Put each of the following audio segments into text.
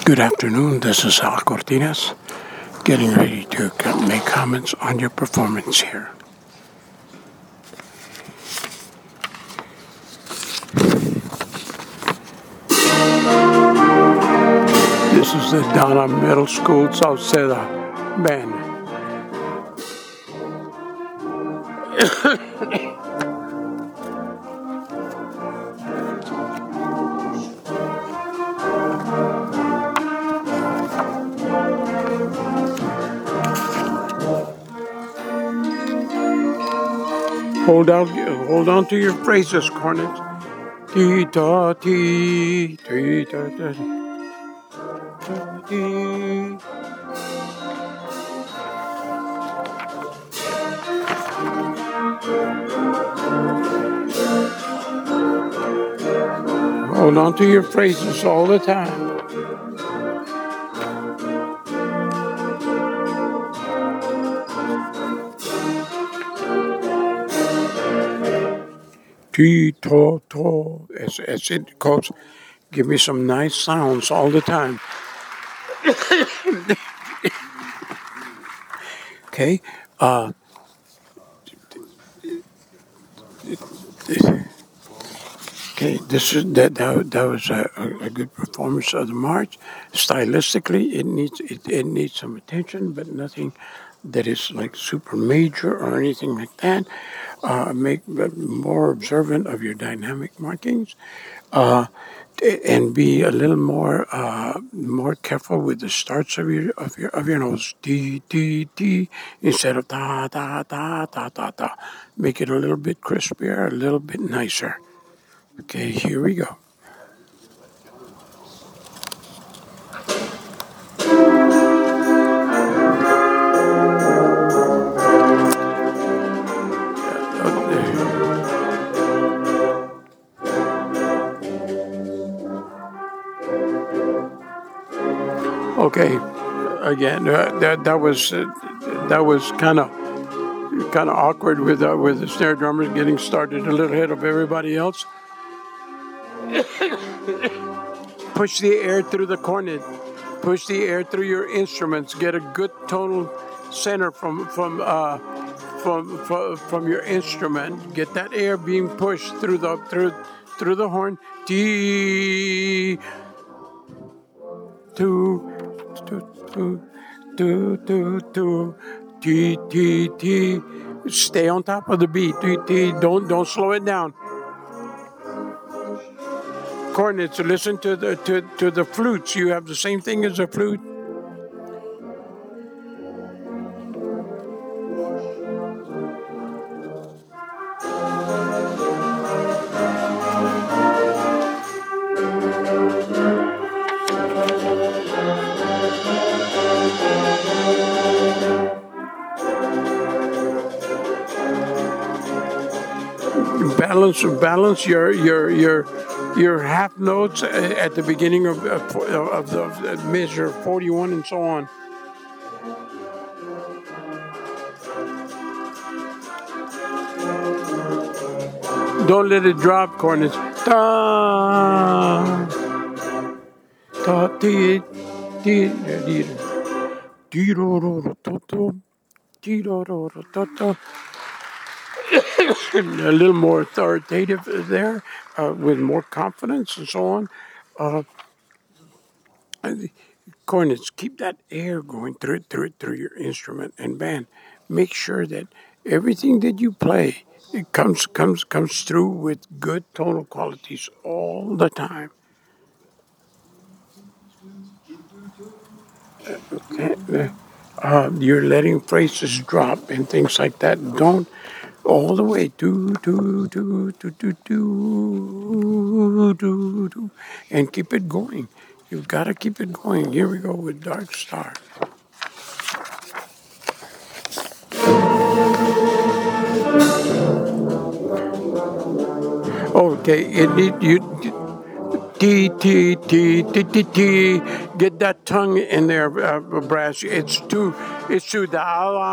Good afternoon, this is Al Cortinas, getting ready to make comments on your performance here. This is the Donna Middle School Salsa Band. Hold on to your phrases, cornets. Ti ta ti ta ta ti. Hold on to your phrases all the time. Ti to to, as it goes. Give me some nice sounds all the time. Okay. Okay, that was a good performance of the march. Stylistically, it needs some attention, but nothing that is like super major or anything like that. Make more observant of your dynamic markings, and be a little more careful with the starts of your nose. D D D instead of da da da da da da. Make it a little bit crispier, a little bit nicer. Okay, here we go. Okay, again, that was kind of awkward with the snare drummers getting started a little ahead of everybody else. Push the air through the cornet. Push the air through your instruments. Get a good tonal center from your instrument. Get that air being pushed through the horn. T two T T T. Stay on top of the beat. T T. Don't slow it down. Cornets, listen to the flutes. You have the same thing as a flute. Balance your half notes at the beginning of the measure 41 and so on. Don't let it drop, cornets. Da da ti ti di ro ro ro to to di ro ro ro to to. A little more authoritative there, with more confidence and so on. Cornets, keep that air going through your instrument and band. Make sure that everything that you play it comes through with good tonal qualities all the time. Okay. You're letting phrases drop and things like that. Don't all the way do and keep it going. You've got to keep it going. Here we go with Dark Star. Okay, T. Get that tongue in there, brass. It's too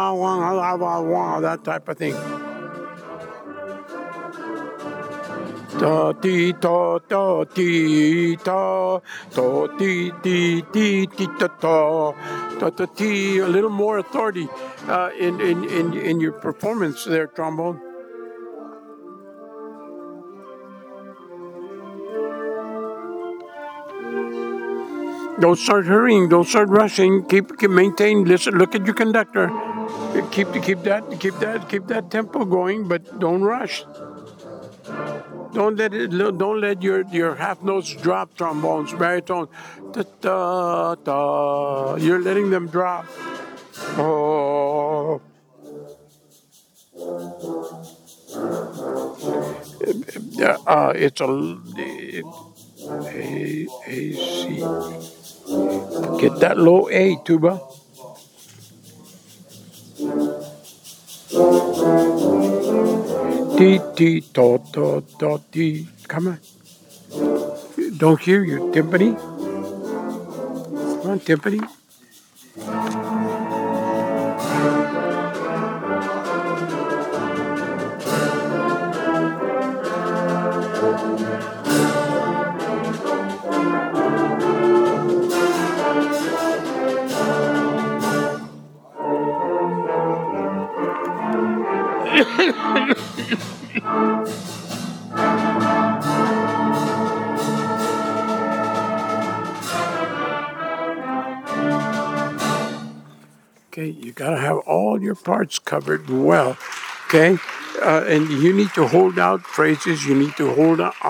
that type of thing. Ta ti ta ta ti ta ta ti ti ti ti ta ta ta ta ti. A little more authority in your performance there, trombone. Don't start hurrying. Don't start rushing. Keep maintain. Listen. Look at your conductor. Keep that tempo going, but don't rush. Don't let your half notes drop. Trombones, baritone, da da da. You're letting them drop. Oh, yeah. It's a C. Get that low A, tuba. T T to to to T. Come on. Don't hear you, timpani. Come on, timpani. Okay, you gotta have all your parts covered well. Okay, and you need to hold out phrases. You need to hold out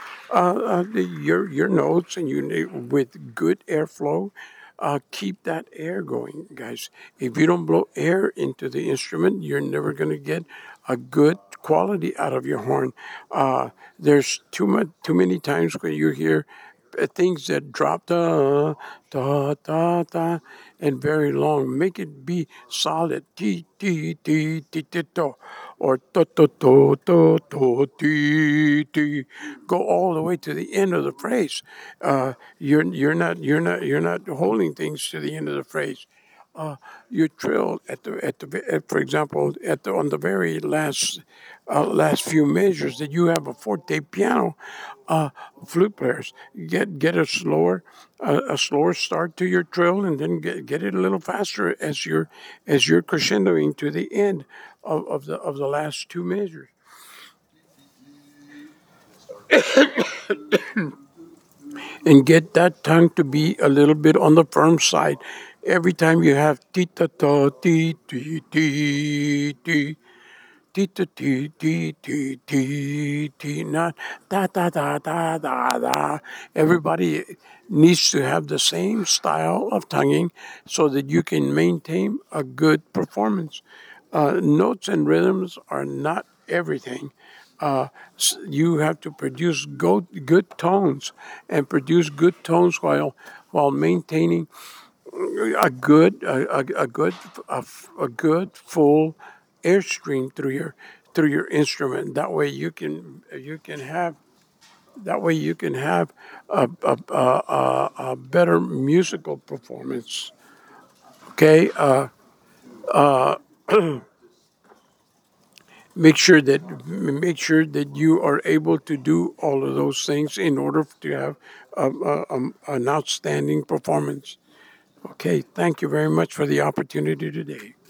your notes, and you need with good airflow. Keep that air going, guys. If you don't blow air into the instrument, you're never gonna get a good quality out of your horn. There's too many times when you hear things that drop da da da da and very long. Make it be solid. Ti ti ti ti ti to or to ti ti. Go all the way to the end of the phrase. You're not holding things to the end of the phrase. You trill for example, on the very last few measures that you have a forte piano. Flute players get a slower start to your trill, and then get it a little faster as you're crescendoing to the end of the last two measures. And get that tongue to be a little bit on the firm side. Every time you have ti ta ta ti ti ti ti ti ti ti ti ti ti ti, not da da da da da da. Everybody needs to have the same style of tonguing so that you can maintain a good performance. Notes and rhythms are not everything. You have to produce good tones and produce good tones while maintaining a good a good a good full airstream through your instrument. That way you can have a better musical performance. Okay. Make sure that you are able to do all of those things in order to have an outstanding performance. Okay, thank you very much for the opportunity today.